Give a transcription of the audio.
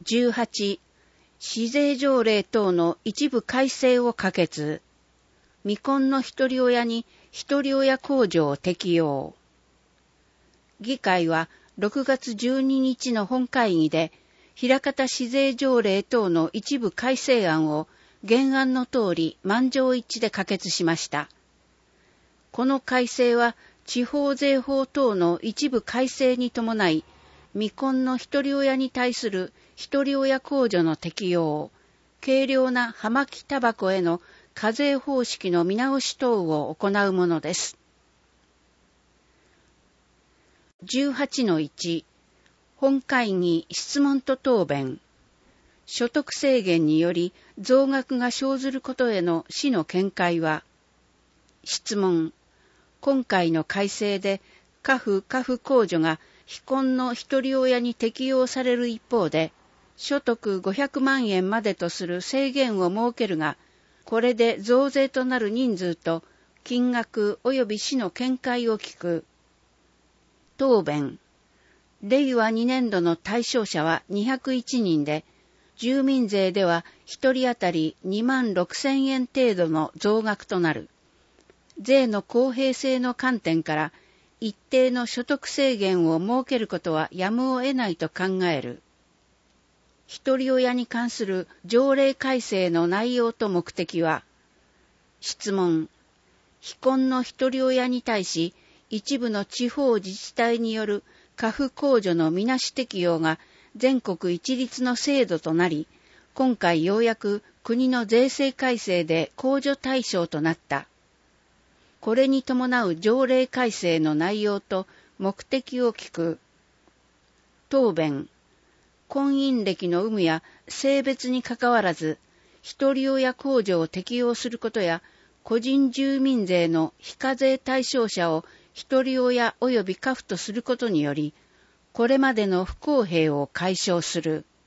18、市税条例等の一部改正を可決。未婚の一人親に一人親控除を適用。議会は6月12日の本会議で、枚方市税条例等の一部改正案を原案の通り満場一致で可決しました。この改正は地方税法等の一部改正に伴い、未婚の一人親に対する一人親控除の適用、軽量な葉巻タバコへの課税方式の見直し等を行うものです。18-1、本会議質問と答弁。所得制限により増額が生ずることへの市の見解は、質問。今回の改正で家父控除が非婚の一人親に適用される一方で、所得500万円までとする制限を設けるが、これで増税となる人数と金額及び市の見解を聞く。答弁。令和2年度の対象者は201人で、住民税では1人当たり26,000円程度の増額となる。税の公平性の観点から一定の所得制限を設けることはやむを得ないと考える。一人親に関する条例改正の内容と目的は、質問。非婚の一人親に対し、一部の地方自治体による家父控除のみなし適用が全国一律の制度となり、今回ようやく国の税制改正で控除対象となった。これに伴う条例改正の内容と目的を聞く。答弁。婚姻歴の有無や性別にかかわらず、一人親控除を適用することや、個人住民税の非課税対象者を一人親及び家父とすることにより、これまでの不公平を解消する。